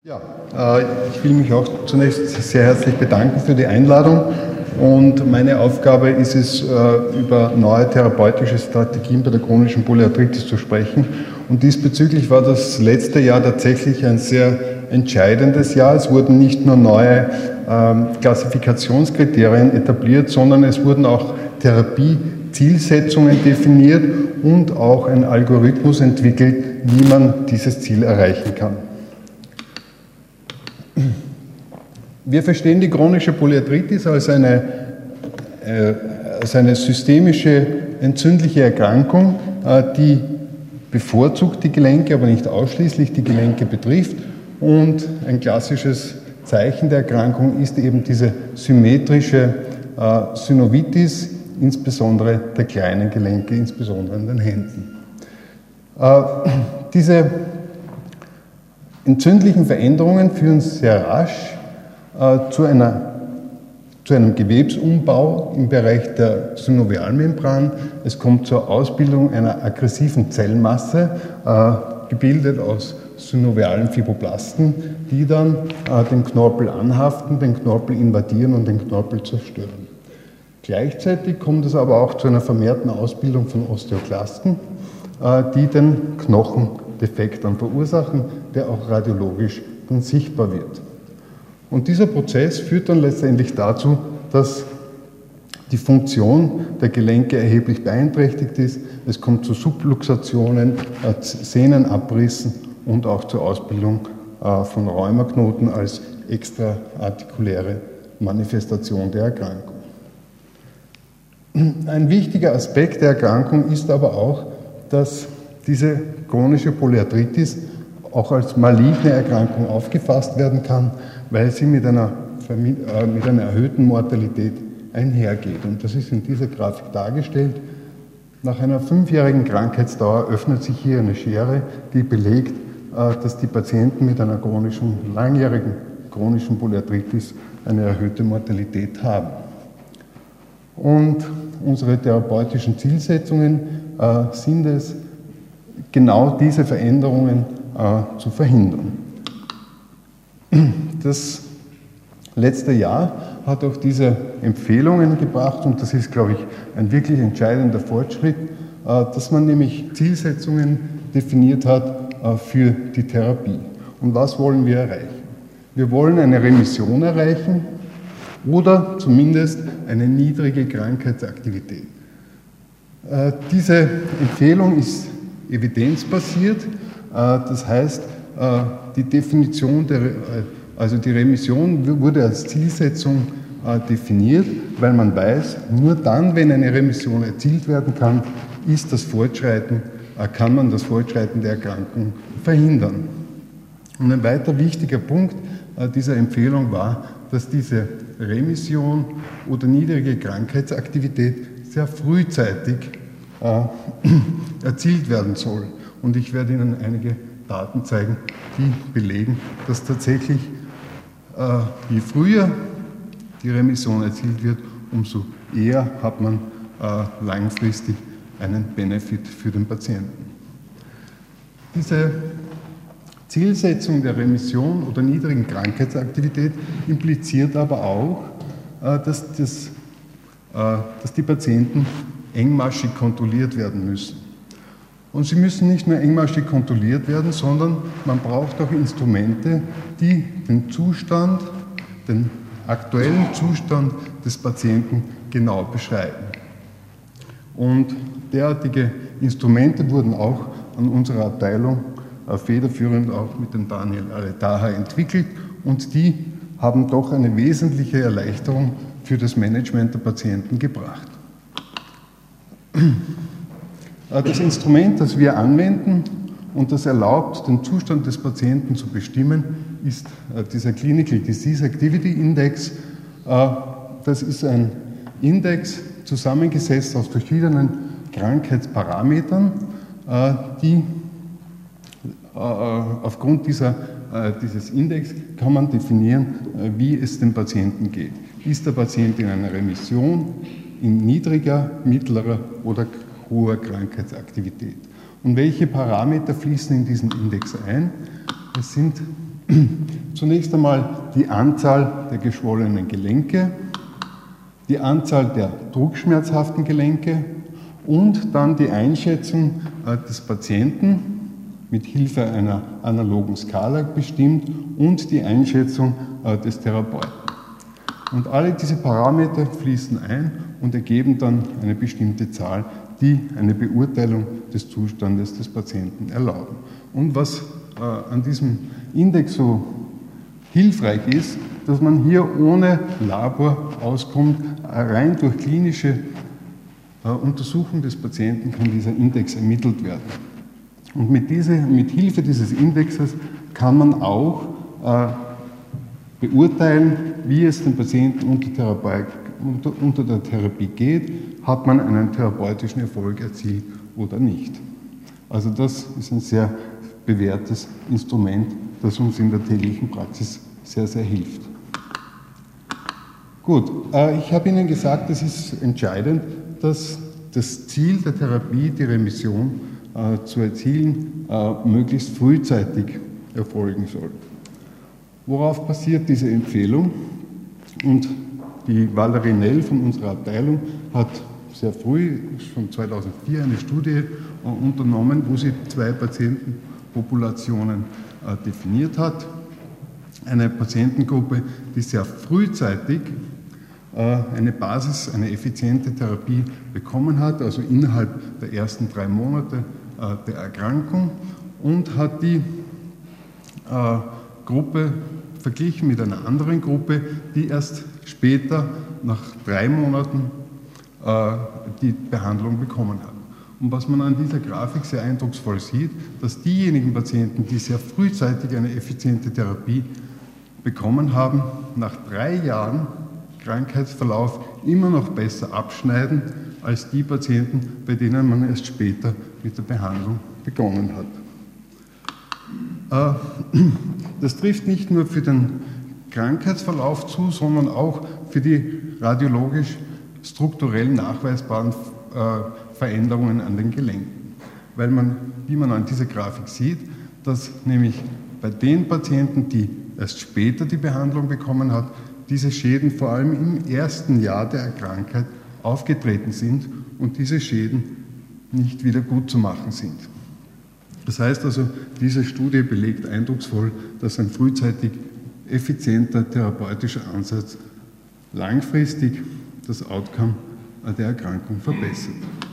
Ja, ich will mich auch zunächst sehr herzlich bedanken für die Einladung und meine Aufgabe ist es, über neue therapeutische Strategien bei der chronischen Polyarthritis zu sprechen. Und diesbezüglich war das letzte Jahr tatsächlich ein sehr entscheidendes Jahr. Es wurden nicht nur neue Klassifikationskriterien etabliert, sondern es wurden auch Therapiezielsetzungen definiert und auch ein Algorithmus entwickelt, wie man dieses Ziel erreichen kann. Wir verstehen die chronische Polyarthritis als eine systemische entzündliche Erkrankung, die bevorzugt die Gelenke, aber nicht ausschließlich die Gelenke betrifft. Und ein klassisches Zeichen der Erkrankung ist eben diese symmetrische Synovitis, insbesondere der kleinen Gelenke, insbesondere in den Händen. Diese entzündlichen Veränderungen führen sehr rasch zu einem Gewebsumbau im Bereich der Synovialmembran. Es kommt zur Ausbildung einer aggressiven Zellmasse, gebildet aus synovialen Fibroblasten, die dann den Knorpel anhaften, den Knorpel invadieren und den Knorpel zerstören. Gleichzeitig kommt es aber auch zu einer vermehrten Ausbildung von Osteoklasten, die den Knochendefekt dann verursachen, der auch radiologisch dann sichtbar wird. Und dieser Prozess führt dann letztendlich dazu, dass die Funktion der Gelenke erheblich beeinträchtigt ist. Es kommt zu Subluxationen, Sehnenabrissen und auch zur Ausbildung von Rheumaknoten als extraartikuläre Manifestation der Erkrankung. Ein wichtiger Aspekt der Erkrankung ist aber auch, dass diese chronische Polyarthritis auch als maligne Erkrankung aufgefasst werden kann, weil sie mit einer erhöhten Mortalität einhergeht. Und das ist in dieser Grafik dargestellt. Nach einer 5-jährigen Krankheitsdauer öffnet sich hier eine Schere, die belegt, dass die Patienten mit einer langjährigen chronischen Polyarthritis eine erhöhte Mortalität haben. Und unsere therapeutischen Zielsetzungen sind es, genau diese Veränderungen zu verhindern. Das letzte Jahr hat auch diese Empfehlungen gebracht und das ist, glaube ich, ein wirklich entscheidender Fortschritt, dass man nämlich Zielsetzungen definiert hat für die Therapie. Und was wollen wir erreichen? Wir wollen eine Remission erreichen oder zumindest eine niedrige Krankheitsaktivität. Diese Empfehlung ist evidenzbasiert, das heißt, die Definition die Remission wurde als Zielsetzung definiert, weil man weiß, nur dann, wenn eine Remission erzielt werden kann, kann man das Fortschreiten der Erkrankung verhindern. Und ein weiter wichtiger Punkt dieser Empfehlung war, dass diese Remission oder niedrige Krankheitsaktivität sehr frühzeitig erzielt werden soll. Und ich werde Ihnen einige Daten zeigen, die belegen, dass tatsächlich je früher die Remission erzielt wird, umso eher hat man langfristig einen Benefit für den Patienten. Diese Zielsetzung der Remission oder niedrigen Krankheitsaktivität impliziert aber auch, dass die Patienten engmaschig kontrolliert werden müssen. Und sie müssen nicht nur engmaschig kontrolliert werden, sondern man braucht auch Instrumente, die den aktuellen Zustand des Patienten genau beschreiben. Und derartige Instrumente wurden auch an unserer Abteilung federführend auch mit dem Daniel Aretaha entwickelt und die haben doch eine wesentliche Erleichterung für das Management der Patienten gebracht. Das Instrument, das wir anwenden und das erlaubt, den Zustand des Patienten zu bestimmen, ist dieser Clinical Disease Activity Index. Das ist ein Index zusammengesetzt aus verschiedenen Krankheitsparametern, die aufgrund dieses Index kann man definieren, wie es dem Patienten geht. Ist der Patient in einer Remission, in niedriger, mittlerer oder hoher Krankheitsaktivität? Und welche Parameter fließen in diesen Index ein? Es sind Zunächst einmal die Anzahl der geschwollenen Gelenke, die Anzahl der druckschmerzhaften Gelenke und dann die Einschätzung des Patienten mit Hilfe einer analogen Skala bestimmt und die Einschätzung des Therapeuten. Und alle diese Parameter fließen ein und ergeben dann eine bestimmte Zahl, die eine Beurteilung des Zustandes des Patienten erlauben. Und was an diesem Index so hilfreich ist, dass man hier ohne Labor auskommt, rein durch klinische Untersuchung des Patienten kann dieser Index ermittelt werden. Und mit Hilfe dieses Indexes kann man auch beurteilen, wie es dem Patienten unter der Therapie geht, hat man einen therapeutischen Erfolg erzielt oder nicht. Also das ist ein sehr bewährtes Instrument, das uns in der täglichen Praxis sehr, sehr hilft. Gut, ich habe Ihnen gesagt, es ist entscheidend, dass das Ziel der Therapie, die Remission zu erzielen, möglichst frühzeitig erfolgen soll. Worauf basiert diese Empfehlung? Und die Valerie Nell von unserer Abteilung hat sehr früh, schon 2004, eine Studie unternommen, wo sie 2 Patientenpopulationen definiert hat. Eine Patientengruppe, die sehr frühzeitig eine Basis, eine effiziente Therapie bekommen hat, also innerhalb der ersten 3 Monate der Erkrankung, und hat die Gruppe verglichen mit einer anderen Gruppe, die erst später, nach 3 Monaten, die Behandlung bekommen hat. Und was man an dieser Grafik sehr eindrucksvoll sieht, dass diejenigen Patienten, die sehr frühzeitig eine effiziente Therapie bekommen haben, nach 3 Jahren Krankheitsverlauf immer noch besser abschneiden als die Patienten, bei denen man erst später mit der Behandlung begonnen hat. Das trifft nicht nur für den Krankheitsverlauf zu, sondern auch für die radiologisch strukturell nachweisbaren Veränderungen an den Gelenken. Weil man, wie man an dieser Grafik sieht, dass nämlich bei den Patienten, die erst später die Behandlung bekommen hat, diese Schäden vor allem im ersten Jahr der Krankheit aufgetreten sind und diese Schäden nicht wieder gut zu machen sind. Das heißt also, diese Studie belegt eindrucksvoll, dass ein frühzeitig effizienter therapeutischer Ansatz langfristig das Outcome der Erkrankung verbessert.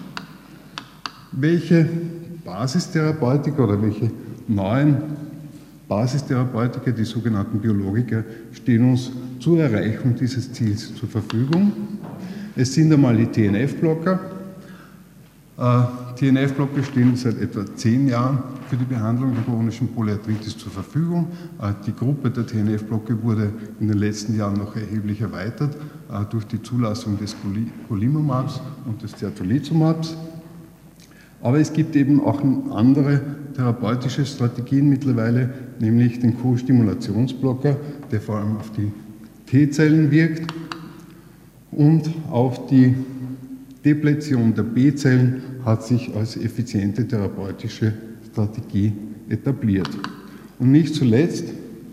Welche Basistherapeutika oder welche neuen Basistherapeutika, die sogenannten Biologika, stehen uns zur Erreichung dieses Ziels zur Verfügung? Es sind einmal die TNF-Blocker. TNF-Blocker stehen seit etwa 10 Jahren für die Behandlung der chronischen Polyarthritis zur Verfügung. Die Gruppe der TNF-Blocker wurde in den letzten Jahren noch erheblich erweitert durch die Zulassung des Golimumabs und des Certolizumabs. Aber es gibt eben auch andere therapeutische Strategien mittlerweile, nämlich den Co-Stimulationsblocker, der vor allem auf die T-Zellen wirkt, und auch die Depletion der B-Zellen hat sich als effiziente therapeutische Strategie etabliert. Und nicht zuletzt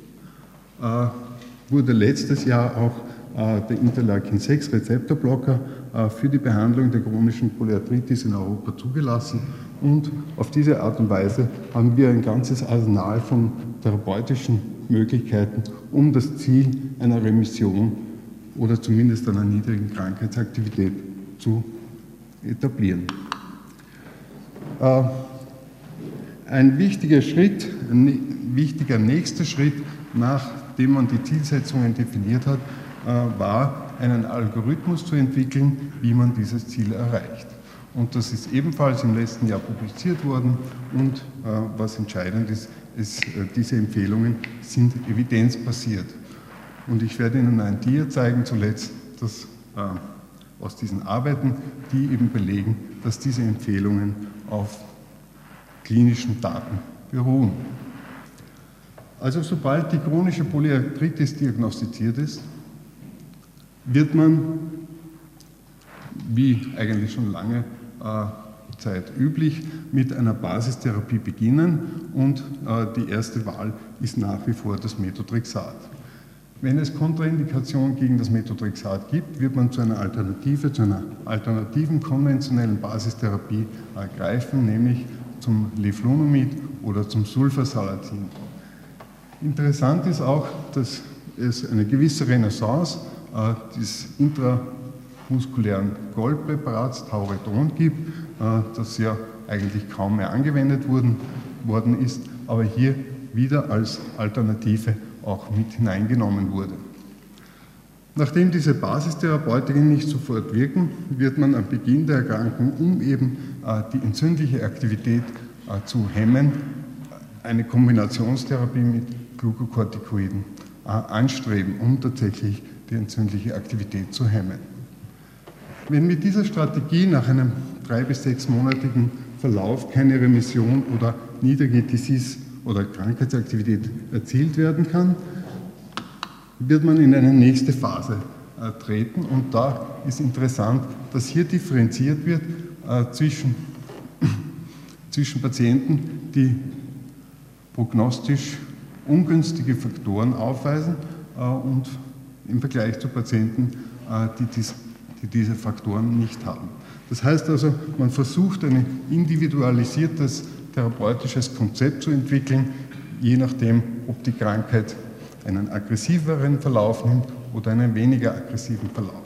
wurde letztes Jahr auch der Interleukin-6-Rezeptorblocker für die Behandlung der chronischen Polyarthritis in Europa zugelassen. Und auf diese Art und Weise haben wir ein ganzes Arsenal von therapeutischen Möglichkeiten, um das Ziel einer Remission oder zumindest einer niedrigen Krankheitsaktivität zu etablieren. Ein wichtiger Schritt, ein wichtiger nächster Schritt, nachdem man die Zielsetzungen definiert hat, war, einen Algorithmus zu entwickeln, wie man dieses Ziel erreicht. Und das ist ebenfalls im letzten Jahr publiziert worden und was entscheidend ist, diese Empfehlungen sind evidenzbasiert. Und ich werde Ihnen ein Dia zeigen zuletzt, das aus diesen Arbeiten, die eben belegen, dass diese Empfehlungen auf klinischen Daten beruhen. Also sobald die chronische Polyarthritis diagnostiziert ist, wird man, wie eigentlich schon lange zurzeit üblich, mit einer Basistherapie beginnen und die erste Wahl ist nach wie vor das Methotrexat. Wenn es Kontraindikationen gegen das Methotrexat gibt, wird man zu einer Alternative, zu einer alternativen konventionellen Basistherapie greifen, nämlich zum Leflunomid oder zum Sulfasalazin. Interessant ist auch, dass es eine gewisse Renaissance des intramuskulären Goldpräparats Tauredon gibt, das ja eigentlich kaum mehr angewendet worden ist, aber hier wieder als Alternative auch mit hineingenommen wurde. Nachdem diese Basistherapeutika nicht sofort wirken, wird man am Beginn der Erkrankung, um eben die entzündliche Aktivität zu hemmen, eine Kombinationstherapie mit Glukokortikoiden anstreben, um tatsächlich die entzündliche Aktivität zu hemmen. Wenn mit dieser Strategie nach einem 3- bis 6-monatigen Verlauf keine Remission oder niedrige Disease- oder Krankheitsaktivität erzielt werden kann, wird man in eine nächste Phase treten. Und da ist interessant, dass hier differenziert wird zwischen Patienten, die prognostisch ungünstige Faktoren aufweisen und im Vergleich zu Patienten, die diese Faktoren nicht haben. Das heißt also, man versucht ein individualisiertes therapeutisches Konzept zu entwickeln, je nachdem, ob die Krankheit einen aggressiveren Verlauf nimmt oder einen weniger aggressiven Verlauf.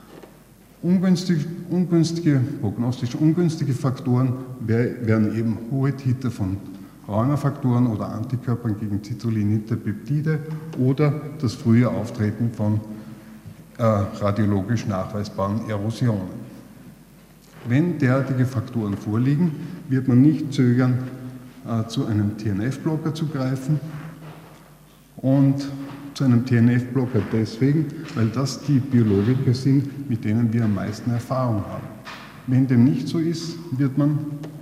Prognostisch ungünstige Faktoren wären eben hohe Titer von Rheumafaktoren oder Antikörpern gegen citrullinierte Peptide oder das frühe Auftreten von radiologisch nachweisbaren Erosionen. Wenn derartige Faktoren vorliegen, wird man nicht zögern, zu einem TNF-Blocker zu greifen. Und zu einem TNF-Blocker deswegen, weil das die Biologika sind, mit denen wir am meisten Erfahrung haben. Wenn dem nicht so ist, wird man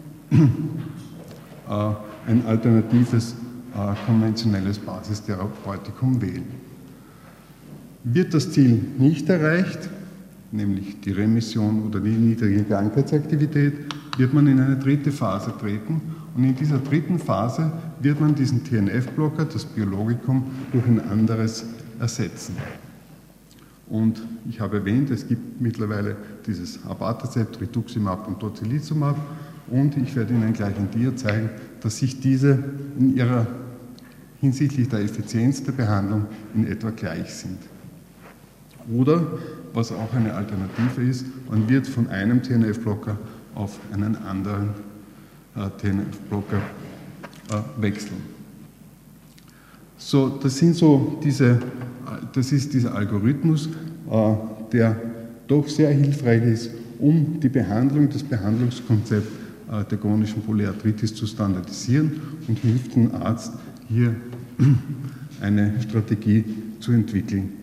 ein alternatives konventionelles Basistherapeutikum wählen. Wird das Ziel nicht erreicht, nämlich die Remission oder die niedrige Krankheitsaktivität, wird man in eine dritte Phase treten. Und in dieser dritten Phase wird man diesen TNF-Blocker, das Biologikum, durch ein anderes ersetzen. Und ich habe erwähnt, es gibt mittlerweile dieses Abatacept, Rituximab und Tocilizumab. Und ich werde Ihnen gleich ein Dia zeigen, dass sich diese in ihrer hinsichtlich der Effizienz der Behandlung in etwa gleich sind. Oder, was auch eine Alternative ist, man wird von einem TNF-Blocker auf einen anderen TNF-Blocker wechseln. So, das ist dieser Algorithmus, der doch sehr hilfreich ist, um die Behandlung, das Behandlungskonzept der chronischen Polyarthritis zu standardisieren und hilft dem Arzt, hier eine Strategie zu entwickeln.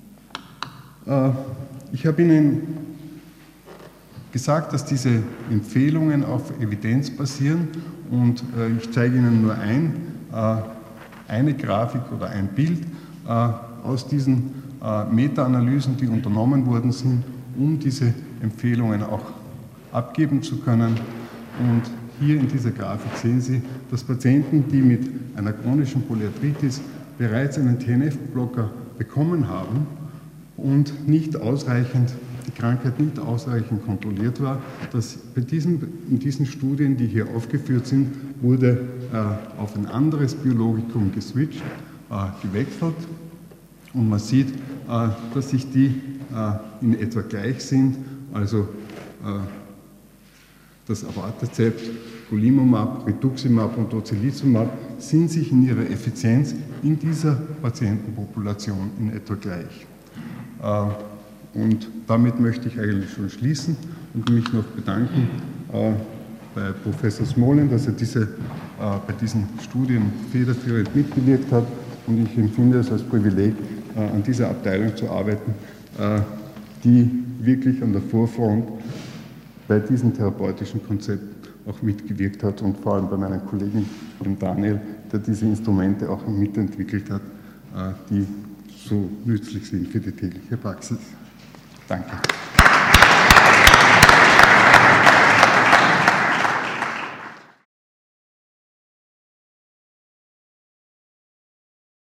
Ich habe Ihnen gesagt, dass diese Empfehlungen auf Evidenz basieren und ich zeige Ihnen nur eine Grafik oder ein Bild aus diesen Meta-Analysen, die unternommen worden sind, um diese Empfehlungen auch abgeben zu können. Und hier in dieser Grafik sehen Sie, dass Patienten, die mit einer chronischen Polyarthritis bereits einen TNF-Blocker bekommen haben und die Krankheit nicht ausreichend kontrolliert war, dass in diesen Studien, die hier aufgeführt sind, wurde auf ein anderes Biologikum geswitcht, gewechselt. Und man sieht, dass sich die in etwa gleich sind, also das Abatacept, Golimumab, Rituximab und Tocilizumab sind sich in ihrer Effizienz in dieser Patientenpopulation in etwa gleich. Und damit möchte ich eigentlich schon schließen und mich noch bedanken bei Professor Smolin, dass er bei diesen Studien federführend mitgewirkt hat. Und ich empfinde es als Privileg, an dieser Abteilung zu arbeiten, die wirklich an der Vorfront bei diesem therapeutischen Konzept auch mitgewirkt hat und vor allem bei meinen Kollegen, dem Daniel, der diese Instrumente auch mitentwickelt hat, die so nützlich sind für die tägliche Praxis. Danke.